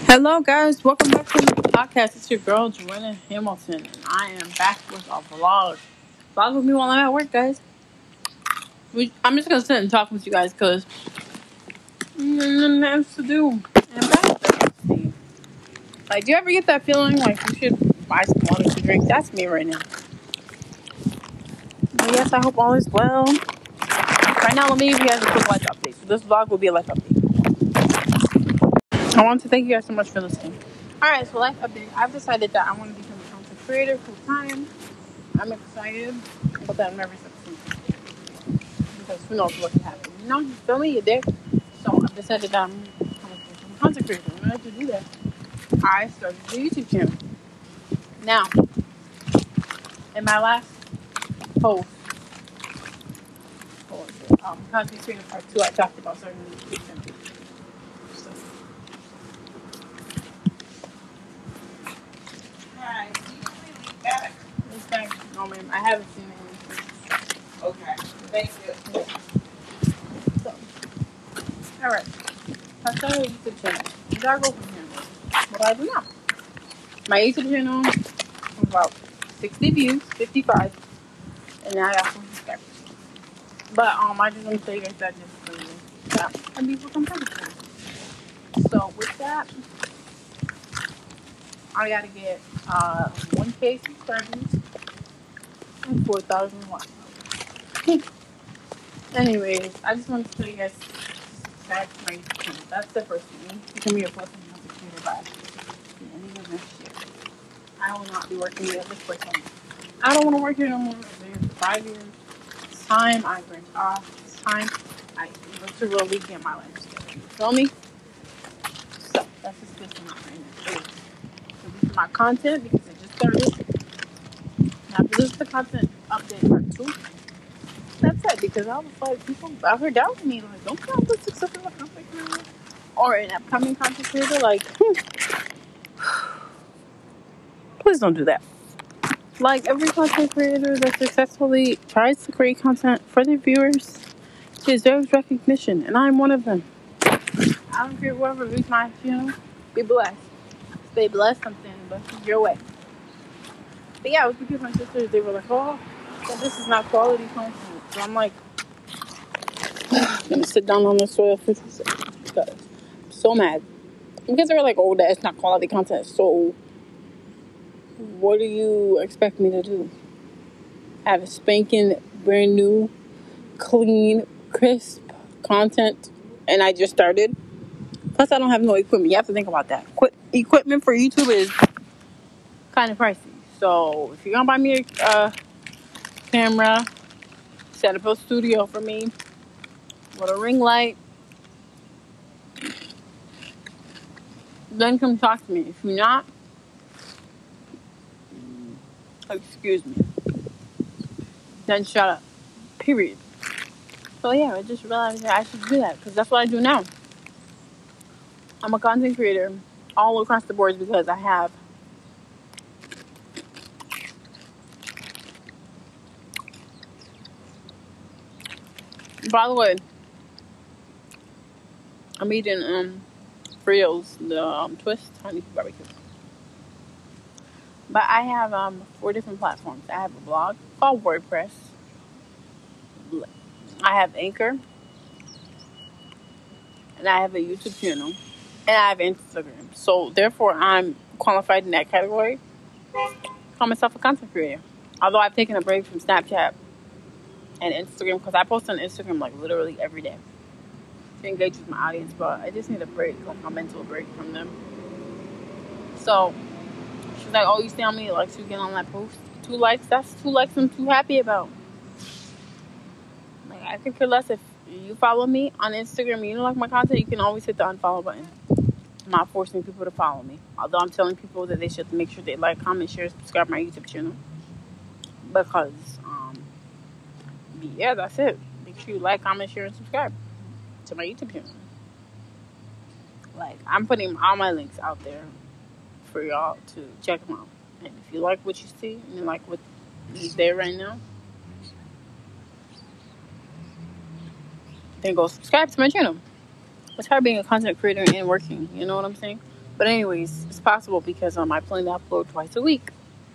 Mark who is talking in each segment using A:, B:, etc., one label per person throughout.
A: Hello, guys. Welcome back to the podcast. It's your girl, Joanna Hamilton, and I am back with a vlog. Vlog with me while I'm at work, guys. I'm just going to sit and talk with you guys because nothing else to do. And I'm back. Like, do you ever get that feeling like you should buy some water to drink? That's me right now. But yes, I hope all is well. Right now, let me give you guys a quick life update. So this vlog will be a life update. I want to thank you guys so much for listening. Alright, so life update. I've decided that I want to become a content creator full time. I'm excited about that in every season because who knows what can happen. You know, you feel me? You're there. So I've decided that I'm going to become a content creator. In order to do that, I started a YouTube channel. Now, in my last post, content creator part 2, I talked about starting a YouTube channel. So,
B: Hi, do you really leave that?
A: this guy, no ma'am, I haven't seen anything.
B: Okay, thank you.
A: So, alright. I started a YouTube channel. You gotta go from here. What do I do now? My YouTube channel has about 60 views, 55, and now I got some subscribers. But I just want to tell you guys that just for you. Yeah, and people come from it. So with that, I gotta get 1K subscribers and 4,000 likes. Anyways, I just want to tell you guys subscribe to my YouTube channel. That's the first thing. You can be a blessing on the computer by the end of next year. I will not be working here at this place anymore. I don't want to work here no more. I've been here for 5 years. It's time I branch off. It's time I literally get my life together. You feel me? So that's just this one right now. So this is my content because it just started. Now this is the content update part 2. That's it because I was like, people out here doubting me. Like, don't you have the success of a content creator? Or an upcoming content creator? Like, please don't do that. Like every content creator that successfully tries to create content for their viewers deserves recognition, and I'm one of them. I don't care whoever reads my channel, be blessed. Stay blessed, something, but your way. But yeah, with people, my sisters, they were like, oh, this is not quality content. So I'm like, I'm gonna sit down on the soil for 2 seconds because I'm so mad. Because they were like, oh, that's not quality content. So what do you expect me to do? Have a spanking brand new, clean, crisp content, and I just started. Plus, I don't have no equipment. You have to think about that. Equipment for YouTube is kind of pricey. So, if you're gonna buy me a camera, set up a studio for me with a ring light, then come talk to me. If you're not, excuse me, then shut up. Period. So yeah, I just realized that I should do that because that's what I do now. I'm a content creator all across the board because I have by the way, I'm eating Fritos, the twist honey barbecue. But I have 4 different platforms. I have a blog called WordPress. I have Anchor, and I have a YouTube channel, and I have Instagram. So therefore, I'm qualified in that category. Call myself a content creator. Although I've taken a break from Snapchat and Instagram because I post on Instagram like literally every day to engage with my audience, but I just need a break, like a mental break from them. So she's like, "Oh, you see how many likes you get on that post? 2 likes. That's 2 likes I'm too happy about." Like, I could care less if you follow me on Instagram and you don't like my content. You can always hit the unfollow button. I'm not forcing people to follow me. Although I'm telling people that they should make sure they like, comment, share, subscribe to my YouTube channel. Because, yeah, that's it. Make sure you like, comment, share, and subscribe to my YouTube channel. Like, I'm putting all my links out there for y'all to check them out. And if you like what you see and you like what is there right now, then go subscribe to my channel. It's hard being a content creator and working. You know what I'm saying? But anyways, it's possible because I plan to upload twice a week,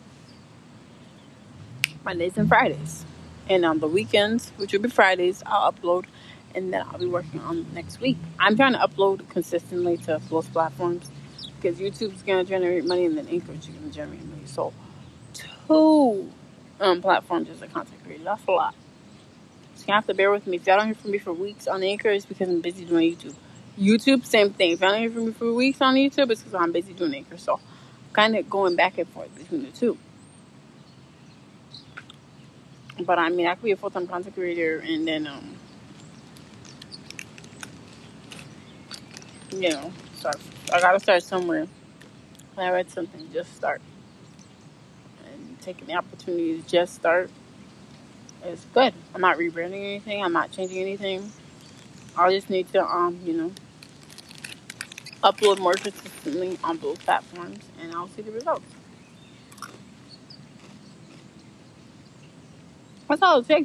A: Mondays and Fridays. And on the weekends, which will be Fridays, I'll upload, and then I'll be working on next week. I'm trying to upload consistently to both platforms because YouTube's going to generate money and then Anchor's going to generate money. So two platforms as a content creator, that's a lot. So you have to bear with me. If y'all don't hear from me for weeks on Anchor, it's because I'm busy doing YouTube. YouTube, same thing. If y'all don't hear from me for weeks on YouTube, it's because I'm busy doing Anchor. So I'm kind of going back and forth between the two. But I mean, I could be a full-time content creator and then, start. I gotta start somewhere. When I read something, just start. And taking the opportunity to just start is good. I'm not rebranding anything. I'm not changing anything. I just need to, upload more consistently on both platforms, and I'll see the results. That's all it takes,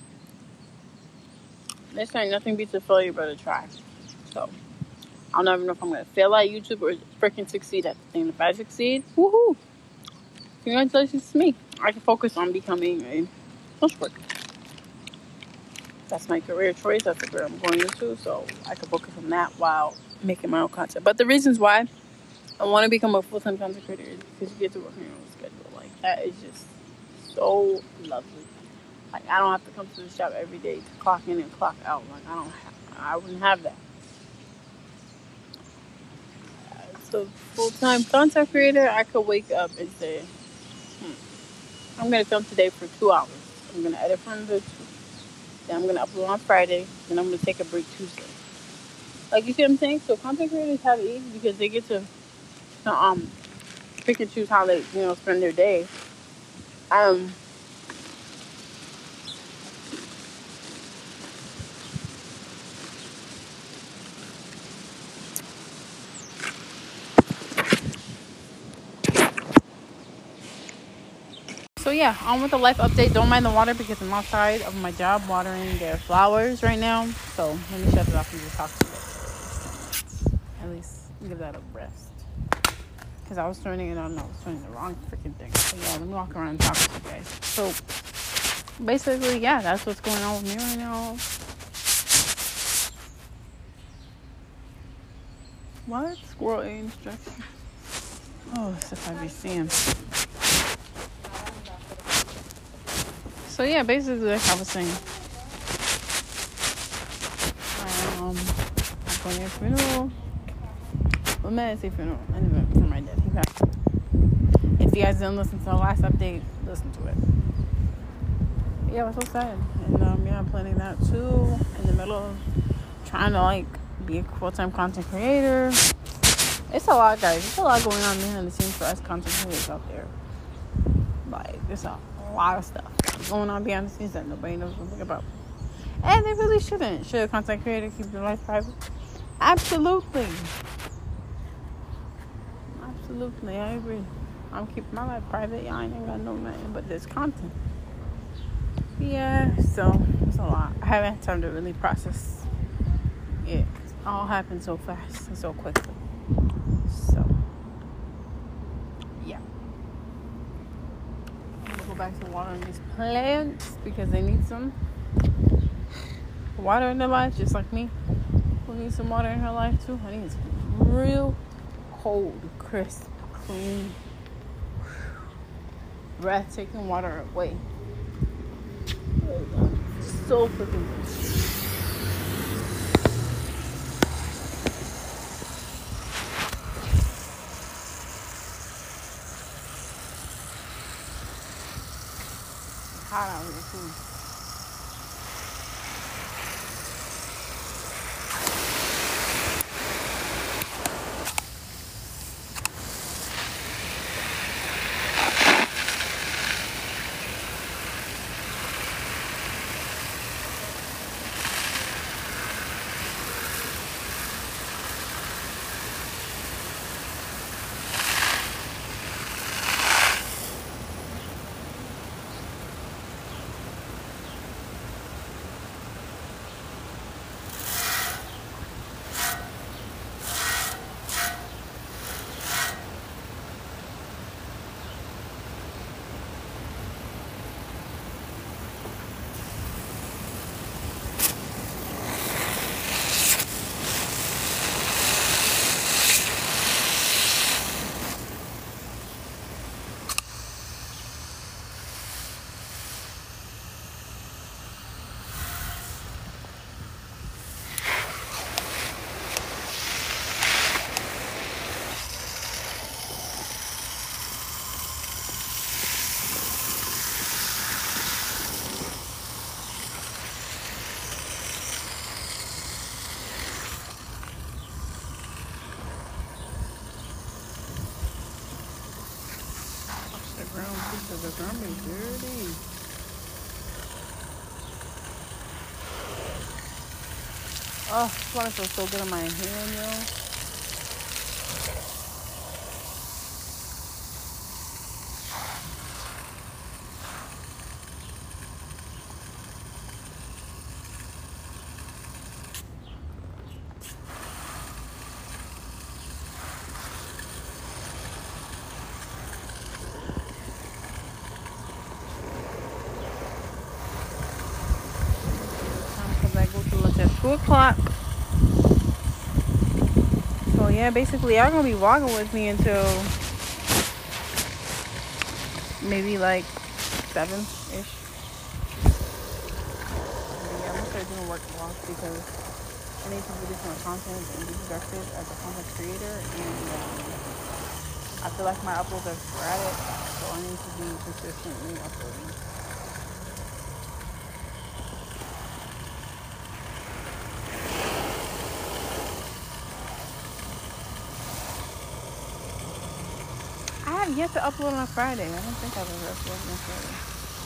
A: This ain't nothing beats a failure but a try. So I'll never know if I'm gonna fail at YouTube or freaking succeed at the thing. If I succeed, woohoo! Congratulations to me. I can focus on becoming a social worker. That's my career choice. That's the career I'm going into. So I can focus on that while making my own content. But the reasons why I want to become a full-time content creator is because you get to work on your own schedule. Like, that is just so lovely. Like, I don't have to come to the shop every day to clock in and clock out. Like, I wouldn't have that. So full-time content creator, I could wake up and say, I'm going to film today for 2 hours. I'm going to edit from the then I'm going to upload on Friday. Then I'm going to take a break Tuesday. Like, you see what I'm saying? So content creators have it easy because they get to pick and choose how they, spend their day. So yeah, on with the life update. Don't mind the water because I'm outside of my job watering their flowers right now. So let me shut it off and just talk to you. At least give that a rest. Because I was turning it on. I was turning the wrong freaking thing. So yeah, let me walk around and talk to you guys. So basically, yeah, that's what's going on with me right now. What? Squirrel A instruction? Oh, as if I be seeing. So yeah, basically like I was saying, I'm going to a funeral. Well, medicine funeral. Anyway, for my dad. He passed. If you guys didn't listen to the last update, listen to it. But yeah, it was so sad. And I'm planning that too. In the middle of trying to be a full-time content creator. It's a lot, guys. It's a lot going on behind the scenes for us content creators out there. There's a lot of stuff going on behind the scenes that nobody knows anything about. And they really shouldn't. Should a content creator keep their life private? Absolutely. Absolutely, I agree. I'm keeping my life private. I ain't got no nothing but this content. Yeah, so it's a lot. I haven't had time to really process it. It all happened so fast and so quickly. So, yeah. Go back to watering these plants because they need some water in their life, just like me. Who needs some water in her life too? I need some real cold, crisp, clean, breathtaking water away. So freaking good. Hot out here too. Brown pieces of garbage dirty. Oh, this water feels so good on my hand, yo. Because I go to lunch at 2 o'clock. So yeah, basically y'all gonna be walking with me until maybe like 7-ish. Yeah, I'm gonna start doing work vlogs because I need to produce more content and be productive as a content creator, and I feel like my uploads are sporadic, so I need to be consistently uploading. I have yet to upload on Friday. I don't think I've ever uploaded on Friday.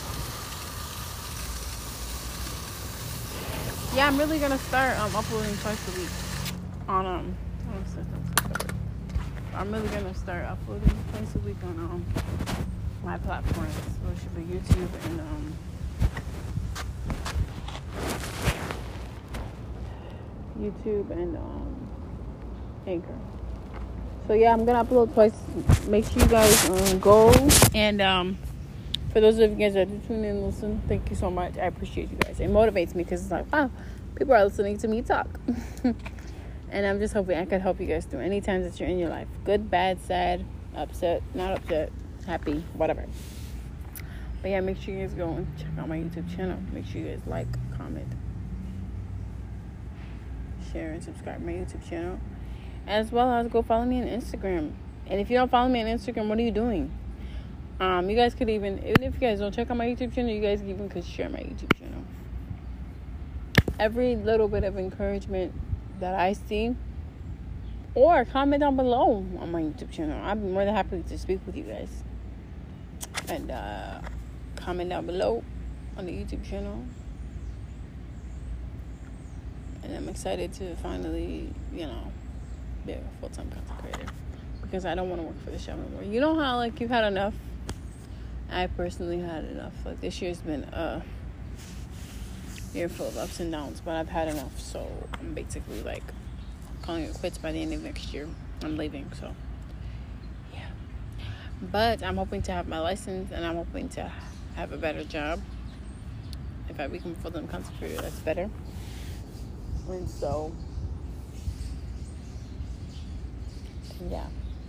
A: Yeah, I'm really gonna start uploading twice a week on I'm really gonna start uploading twice a week on my platforms, which should be YouTube and Anchor. So yeah, I'm gonna upload twice. Make sure you guys go, and for those of you guys that do tune in and listen, thank you so much. I appreciate you guys. It motivates me because it's like, wow, people are listening to me talk. And I'm just hoping I could help you guys through any times that you're in your life. Good, bad, sad, upset, not upset, happy, whatever. But yeah, make sure you guys go and check out my YouTube channel. Make sure you guys like, comment, share, and subscribe to my YouTube channel. As well as go follow me on Instagram. And if you don't follow me on Instagram, what are you doing? You guys could even if you guys don't check out my YouTube channel, you guys even could share my YouTube channel. Every little bit of encouragement that I see, or comment down below on my YouTube channel. I'd be more than happy to speak with you guys. And comment down below on the YouTube channel. And I'm excited to finally, be a full-time content creator, because I don't want to work for the show anymore. You know how you've had enough? I personally had enough. This year's been a year full of ups and downs, but I've had enough. So I'm basically calling it quits by the end of next year. I'm leaving, so yeah. But I'm hoping to have my license, and I'm hoping to have a better job. If I become a full-time content creator, that's better. And so, yeah.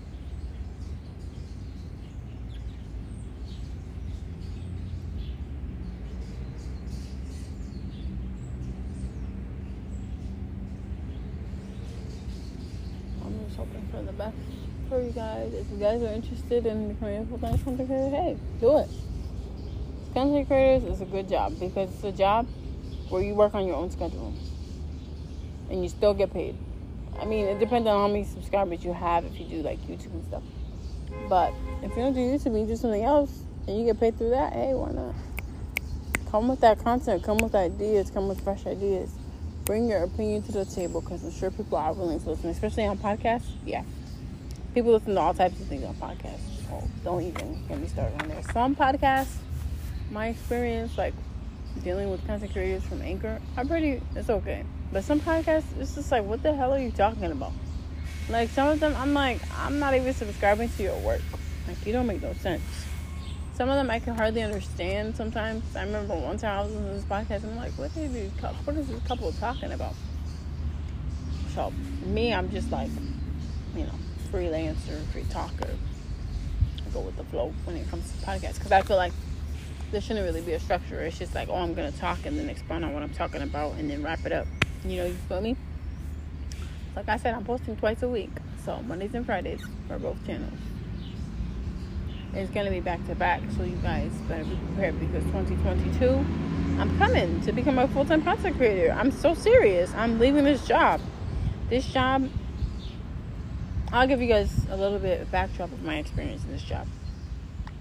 A: I'm just hoping for the best for you guys. If you guys are interested in becoming a full-time content creator, hey, do it. Content creators is a good job because it's a job where you work on your own schedule and you still get paid. I mean, it depends on how many subscribers you have if you do YouTube and stuff. But if you don't do YouTube and you do something else and you get paid through that, hey, why not? Come with that content. Come with ideas. Come with fresh ideas. Bring your opinion to the table, because I'm sure people are willing to listen, especially on podcasts. Yeah. People listen to all types of things on podcasts. Oh, don't even get me started on there. Some podcasts, my experience, dealing with content creators from Anchor, it's okay. But some podcasts, it's just what the hell are you talking about? Some of them, I'm not even subscribing to your work. You don't make no sense. Some of them I can hardly understand sometimes. I remember one time I was listening to this podcast, and I'm like, what is this couple talking about? So, me, I'm just freelancer, free talker. I go with the flow when it comes to podcasts, because I feel like there shouldn't really be a structure. It's just I'm going to talk and then expound on what I'm talking about and then wrap it up. You feel me? Like I said, I'm posting twice a week. So Mondays and Fridays for both channels. It's going to be back to back. So you guys better be prepared, because 2022, I'm coming to become a full-time content creator. I'm so serious. I'm leaving this job. This job, I'll give you guys a little bit of backdrop of my experience in this job.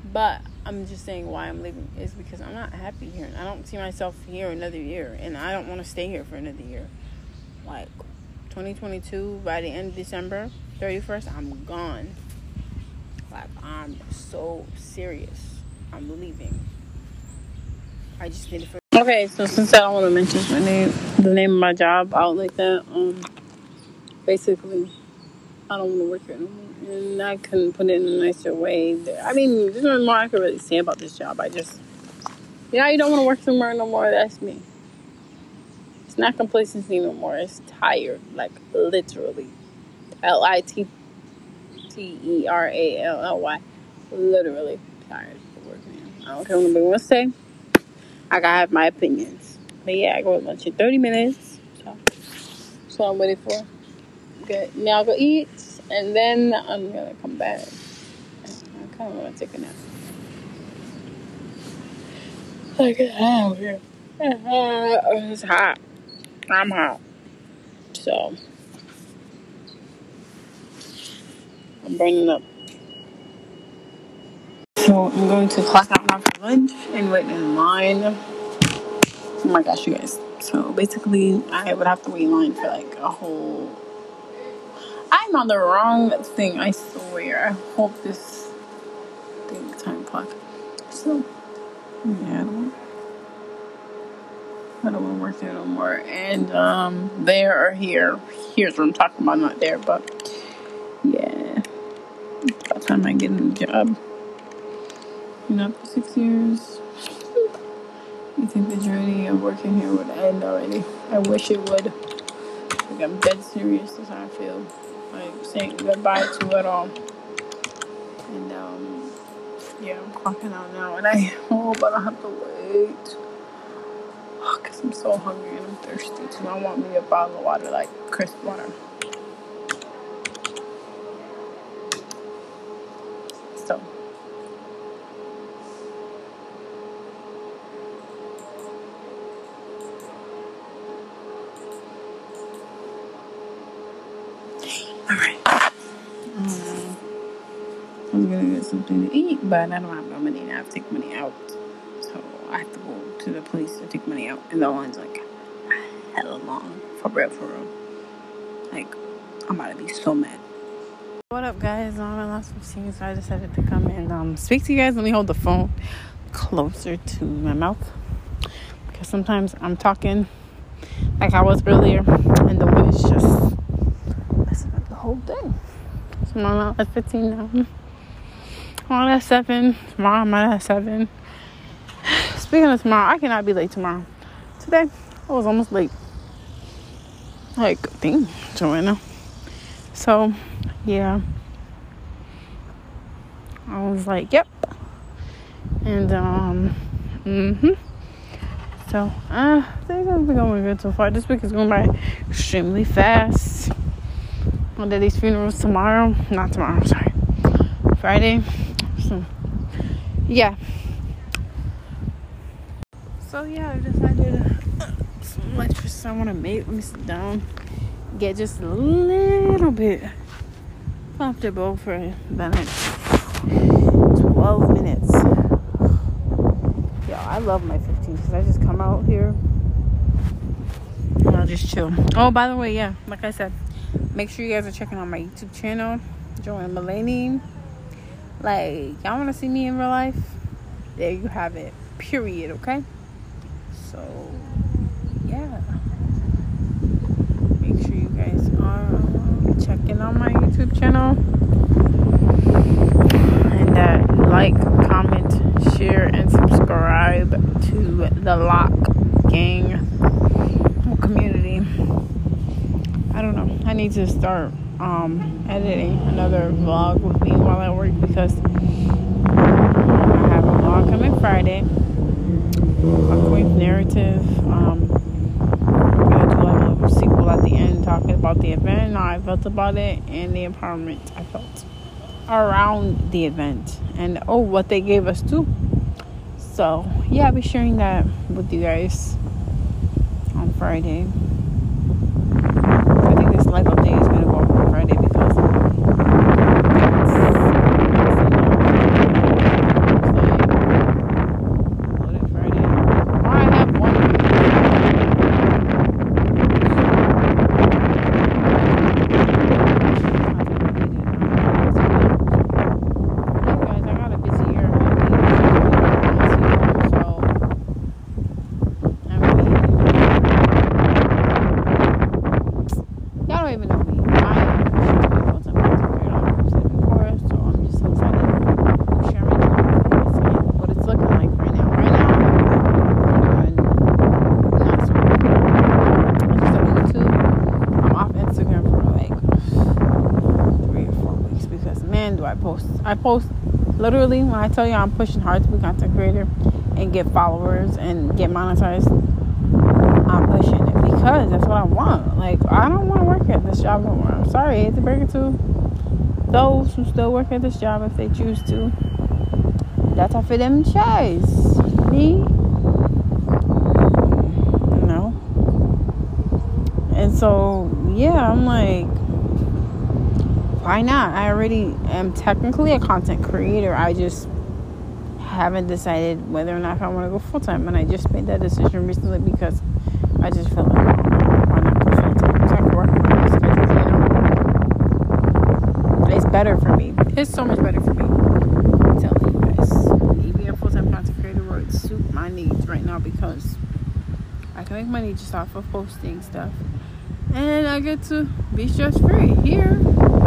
A: But I'm just saying why I'm leaving is because I'm not happy here. I don't see myself here another year, and I don't want to stay here for another year. Like 2022, by the end of December 31st, I'm gone. Like, I'm so serious. I'm leaving. I just need to. Okay, so since I don't want to mention the name of my job out like that, basically, I don't want to work here no more. And I couldn't put it in a nicer way. I mean, there's nothing more I could really say about this job. I just, you don't want to work somewhere no more. That's me. It's not complacency no more. It's tired, like literally. LITTERALLY. Literally tired of working. I don't care what nobody wants to say. I gotta have my opinions. But yeah, I go to lunch in 30 minutes. So that's what I'm waiting for. Good. Now I'll go eat, and then I'm gonna come back. I kind of want to take a nap. Like, oh, here. It's hot. I'm hot. So I'm burning up. So I'm going to clock out now for lunch and wait in line. Oh my gosh, you guys. So basically, I would have to wait in line for like a whole. I'm on the wrong thing, I swear. I hope this thing time clock. So, yeah, I don't want to work there no more. And there or here. Here's what I'm talking about, not there, but yeah. By the time I get in the job. For 6 years. You think the journey of working here would end already? I wish it would. Like, I'm dead serious. That's how I feel. Like, saying goodbye to it all. And, yeah, I'm clocking out now. And I hope I don't have to wait. Because I'm so hungry and I'm thirsty, too. I want me a bottle of water, like crisp water. So. Alright. I was gonna get something to eat, but I don't have no money now. I have to take money out. So I have to go to the place to take money out. And the line's like hella long. For real. Like, I'm about to be so mad. What up, guys? I lost 15, so I decided to come and speak to you guys. Let me hold the phone closer to my mouth. Because sometimes I'm talking like I was earlier, and the wind is just messing up the whole thing. So my mouth at 15 now. I'm at 7. Tomorrow I'm at 7. Speaking of tomorrow, I cannot be late tomorrow. Today, I was almost late. Like, dang, Joanna. So, yeah. I was like, yep. And, So, things have been going good so far. This week is going by extremely fast. I'll do these funerals tomorrow. Not tomorrow, sorry. Friday. So, yeah. So, yeah, I decided so much for someone to make me sit down. Get just a little bit comfortable for the next 12 minutes. Yo, I love my 15 because I just come out here and I'll just chill. Oh, by the way, yeah, like I said, make sure you guys are checking out my YouTube channel, Joanna Mulaney. Like, y'all want to see me in real life? There you have it. Period, okay? So, yeah. Make sure you guys are checking out my YouTube channel. And that like, comment, share, and subscribe to the Lock Gang community. I don't know. I need to start editing another vlog with me while I work because I have a vlog coming Friday. A quick narrative. I'm gonna do like a little sequel at the end talking about the event, how I felt about it, and the empowerment I felt around the event, and what they gave us too. So yeah, I'll be sharing that with you guys on Friday. I think this live update is gonna go up on Friday because man, do I post. I post literally when I tell you I'm pushing hard to be a content creator and get followers and get monetized. I'm pushing it because that's what I want. Like, I don't want to work at this job anymore. I'm sorry, I hate to break it to those who still work at this job if they choose to. That's how for them choice. Me, no. And so, yeah, I'm like, why not? I already am technically a content creator. I just haven't decided whether or not I want to go full-time. And I just made that decision recently because I just feel like, why not go full-time? So I can work on my schedule, It's better for me. It's so much better for me. I'm telling you guys. Be a full-time content creator would suit my needs right now because I can make money just off of posting stuff. And I get to be stress-free here.